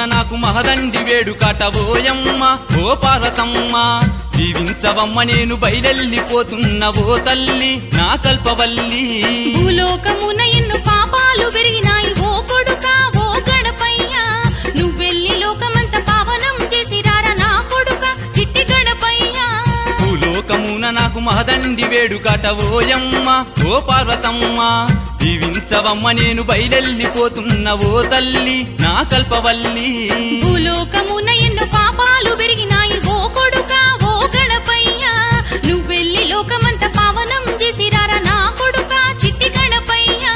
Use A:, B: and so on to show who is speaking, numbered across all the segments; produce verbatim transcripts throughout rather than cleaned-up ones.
A: నాకు మహదండి వేడుకట ఓయమ్మ ఓ పార్వతమ్మ దీవించవమ్మ నేను బయలెల్లిపోతున్న ఓ తల్లి నా కల్పవల్లి
B: భూలోకమున ఎన్ను పాపాలు పెరిగినాయి ఓ కొడుకా ఓ గణపయ్యా నువ్వెళ్ళి లోకమంత పావనం చేసి రారా నా కొడుకా చిట్టి గణపయ్యా
A: భూలోకమున నాకు మహదండి వేడుకట ఓయమ్మ ఓ పార్వతమ్మ దీవించవమ్మ నేను బయలెల్లిపోతున్న ఓ తల్లి నా కల్పవల్లి
B: భూలోకమున ఎన్ను పాపాలు పెరిగినాయి ఓ కొడుకా ఓ గణపయ్యా నువ్వెళ్ళి లోకమంత పావనం చేసి రారా నా కొడుకా చిట్టి గణపయ్యా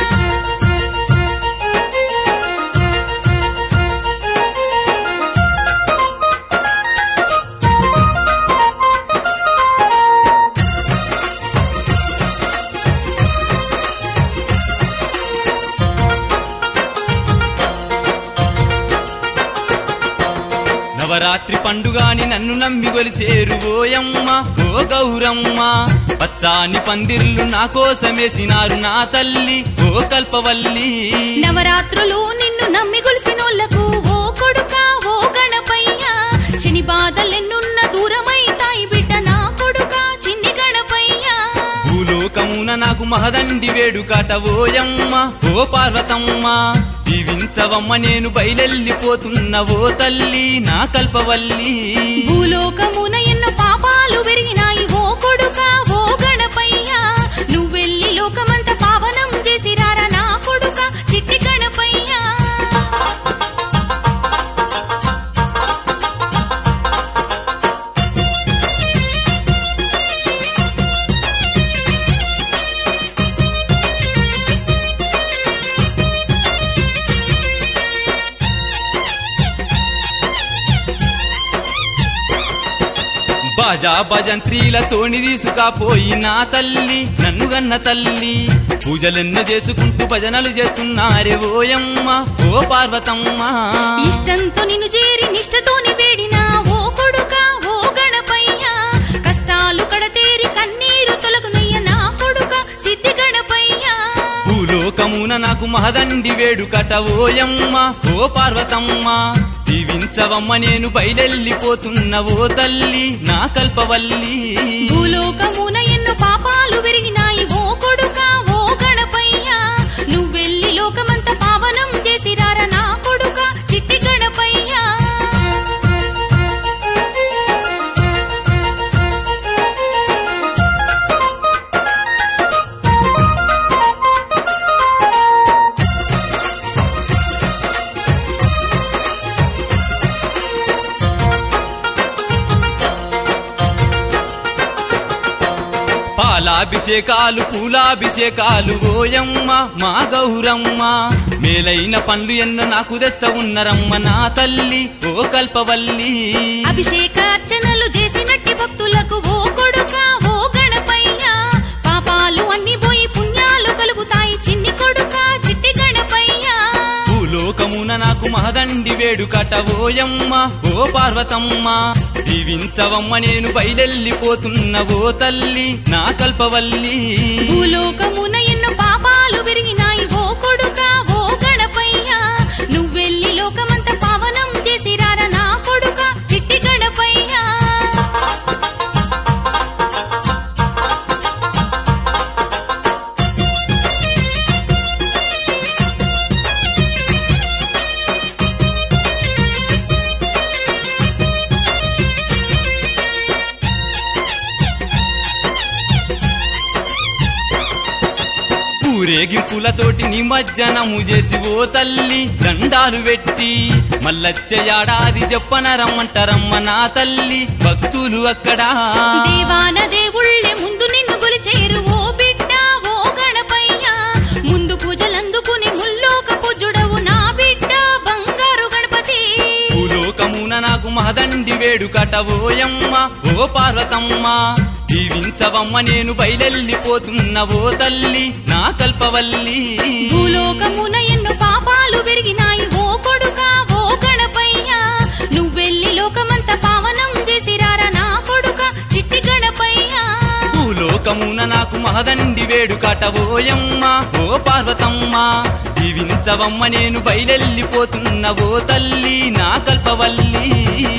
A: నవరాత్రి పండుగాని నన్ను నమ్మి గొలిసేరు ఓయమ్మ ఓ గౌరమ్మ పచ్చాని పందిర్లు నా కోసమేసినారు నా తల్లి ఓ కల్పవల్లి
B: నవరాత్రులు నిన్ను నమ్మి గొలిసినోళ్లకు ఓ కొడుకా ఓ గణపయ్యా శని బాధలెన్నున్న దూరమైతాయి బిడ్డ నా కొడుకా చిన్ని గణపయ్యా
A: భూలోకమున నాకు మహదండి వేడుకట ఓయమ్మ ఓ పార్వతమ్మ దీవించవమ్మ నేను బయలెల్లిపోతున్న ఓ తల్లి నా కల్పవల్లి
B: భూలోకమున ఎన్నో పాపాలు పెరిగినాయి ఓ కొడుకా ఓ గణపయ్యా నువ్వెళ్ళి లోకమంత పావనం చేసి రారా నా కొడుకా చిట్టి గణపయ్యా
A: బాజా భజంత్రీలతోని తీసుకపోయి నా తల్లి నన్ను గన్న తల్లి పూజలెన్నో చేసుకుంటూ భజనలు చేస్తున్నారే ఓయమ్మ ఓ పార్వతమ్మ
B: ఇష్టంతో నిన్ను చేరి నిష్టతోని వేడినా ఓ కొడుకా ఓ గణపయ్యా కష్టాలు కడతేరి కన్నీరు తొలగునయ్య నా కొడుకా సిద్ధి గణపయ్యా
A: భూలోకమున నాకు మహదండి వేడుకట ఓయమ్మ ఓ పార్వతమ్మ దీవించవమ్మ నేను బయలెల్లిపోతున్న ఓ తల్లి నా కల్పవల్లి
B: భూలోకమున ఎన్నో పాపాలు పెరిగినాయి ఓ కొడుకా ఓ గణపయ్యా నువ్వెళ్ళి లోకమంత పావనం చేసి రారా నా కొడుకా చిట్టి గణపయ్యా
A: పాలాభిషేకాలు పూలాభిషేకాలు ఓయమ్మ మా గౌరమ్మ మేలైన పనులు ఎన్నో నాకు తెస్త ఉన్నరమ్మ నా తల్లి ఓ కల్పవల్లి
B: అభిషేక అర్చనలు చేసినట్టి భక్తులకు ఓ కొడుకా ఓ గణపయ్యా పాపాలు అన్ని పోయి పుణ్యాలు కలుగుతాయి చిన్ని కొడుకా చిట్టి గణపయ్యా
A: భూలోకమున నాకు మహదండి వేడుకట ఓయమ్మ ఓ పార్వతమ్మ దీవించవమ్మ నేను బయలెల్లిపోతున్న ఓ తల్లి నా కల్పవల్లి
B: భూలోకమున ఎన్నో పాపాలు పెరిగినాయి ఓ కొడుకా ఓ గణపయ్యా నువ్వెళ్ళి లోకమంత పావనం చేసి రారా నా కొడుకా చిట్టి గణపయ్యా
A: ఊరేగింపులతోటి నిమజ్జనము చేసి ఓ తల్లి దండాలు పెట్టి మల్లచ్చ ఏడాది చెప్పన రమ్మంటారమ్మ నా తల్లి భక్తులు అక్కడ
B: దేవాన దేవుళ్ళే ముందు నిన్ను గొలిచేరు ఓ బిడ్డ ఓ గణపయ్యా ముందు పూజలందుకుని ముల్లోక పూజుడవు నా బిడ్డ బంగారు గణపతి
A: భూలోకమున నాకు మహదండి వేడుకట ఓయమ్మ ఓ పార్వతమ్మ దీవించవమ్మ నేను బయలెల్లిపోతున్న ఓ తల్లి నా కల్పవల్లి
B: భూలోకమున ఎన్నో పాపాలు పెరిగినాయి ఓ కొడుకా ఓ గణపయ్యా నువ్వెళ్ళి లోకమంత పావనం చేసి రారా నా కొడుకా చిట్టి గణపయ్యా
A: భూలోకమున నాకు మహదండి వేడుకట ఓయమ్మ ఓ పార్వతమ్మ దీవించవమ్మ నేను బయలెళ్ళిపోతున్న ఓ తల్లి నా కల్పవల్లి